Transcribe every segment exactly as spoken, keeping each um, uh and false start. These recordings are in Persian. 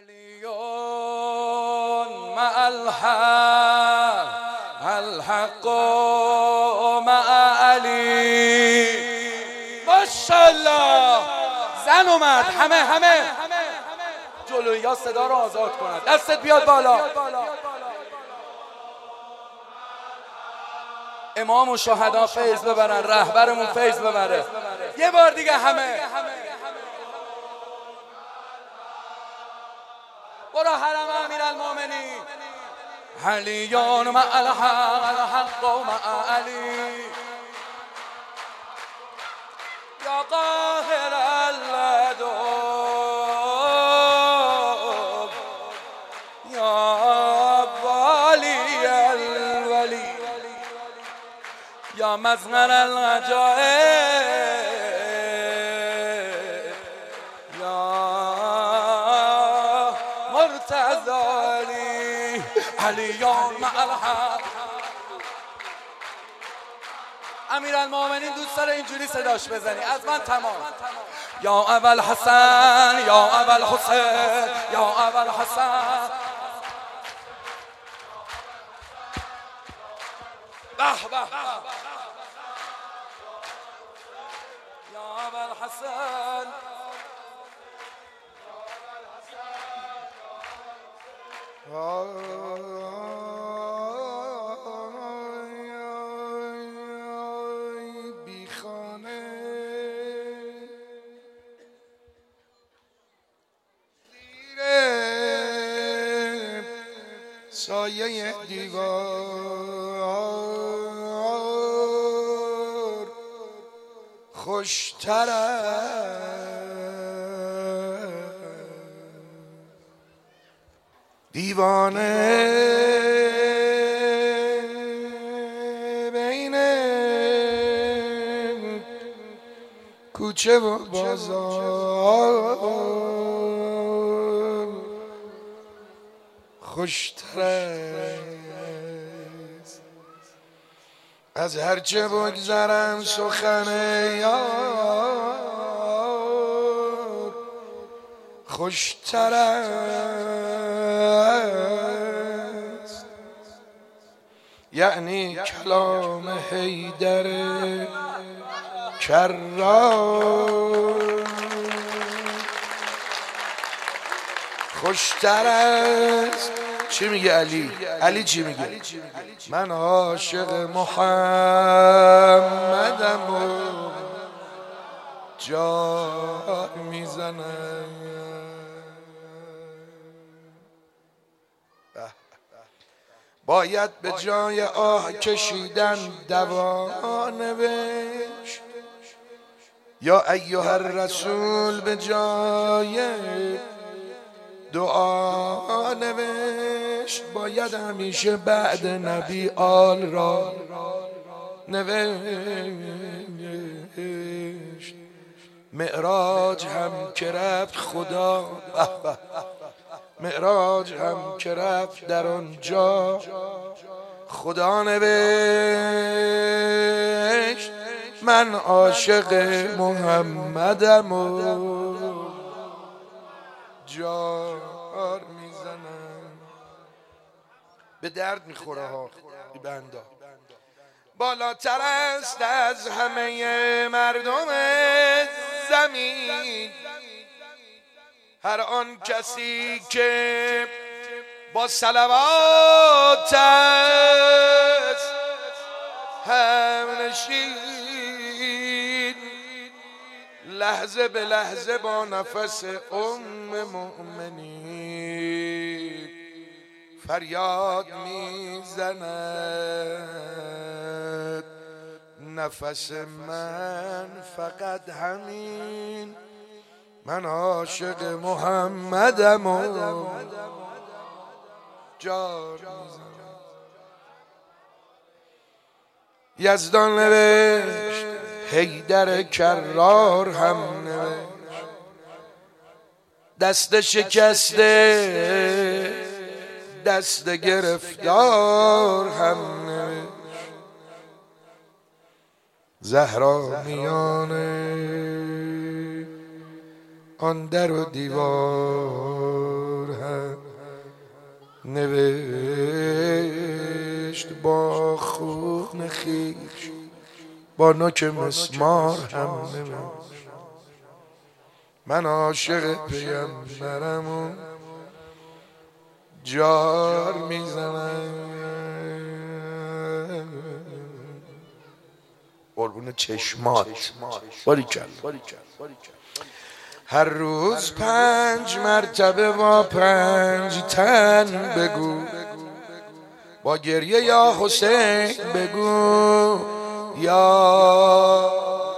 علی مع الحق الحق مع علی. ماشاءالله. زن و مرد همه همه جلوی یا صدا رو آزاد کنند. دستت بیاد بالا. امام و شهدا فیض ببرن، رهبرمون فیض ببره. یه بار دیگه همه برو حرم امیرالمومنین. علیون مع الحق الحق مع علی. یا قاهر اللدب یا والی الولی یا مظهر العجائب یا مرتضی علیون مع الحق. امیرالمومنین دوست داره اینجوری صداش بزنی. از من تمام. یا اول حسن یا اول حسین یا اول حسن. به به یا اول حسن. سایه دیوار خوشتر دیوانه بین کوچه و بازار خوشتر است از هرچه بگذرم سخن یار. خوشتر است یعنی کلام حیدر کرار. خوشتر است. چی میگه علی؟ علی چی میگه؟ من عاشق محمدم و جا میزنم. باید به جای آه کشیدن دوا نوشت یا ایها الرسول به جای دعا نوشت. باید همیشه بعد نبی آل را نوشت. معراج هم که رفت خدا معراج هم که رفت در آنجا خدا نوشت من عاشق محمدم و جار میزنم. به درد میخوره ها این بندا. بالاتر است از همه مردم زمین هر آن کسی که با صلوات است همنشین لحظه به لحظه با نفس ام مؤمنین فریاد میزند نفس من فقط همین. من عاشق محمدم و جار میزنم. یزدان نوشت حیدر کرار هم نوشت دست شکسته دست گرفتار هم نوشت. زهرا میانه آن در و دیوار نوشت با خون خیش، با نوک مسمار هم نوشت من عاشق پیمبرم و جار میزنم. قربون چشمات باریکل. هر روز پنج مرتبه با پنج تن بگو، با گریه یا حسین بگو، یا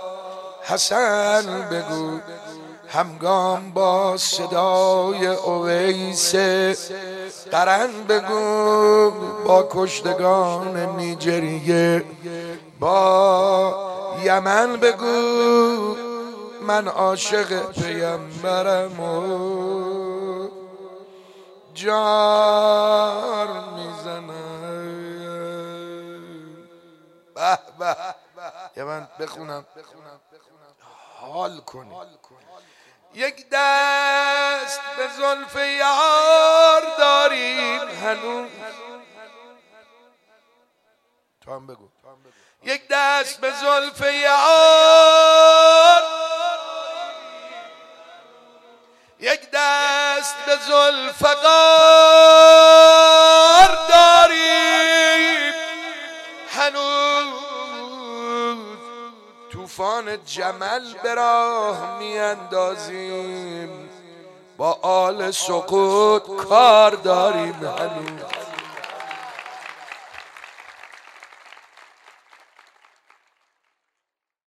حسن بگو. همگام با صدای اویس قرن بگو، با کشتگان نیجریه با یمن بگو من عاشق پیمبرم و جار میزنم. به به یه من بخونم حال کنی. یک دست به زلف یار داریم هنوز، تو هم بگو. یک دست به زلف یار، یک دست به ذوالفقار داریم هنوز. طوفان جمل به راه میاندازیم، با آل سقوط کار داریم هنوز.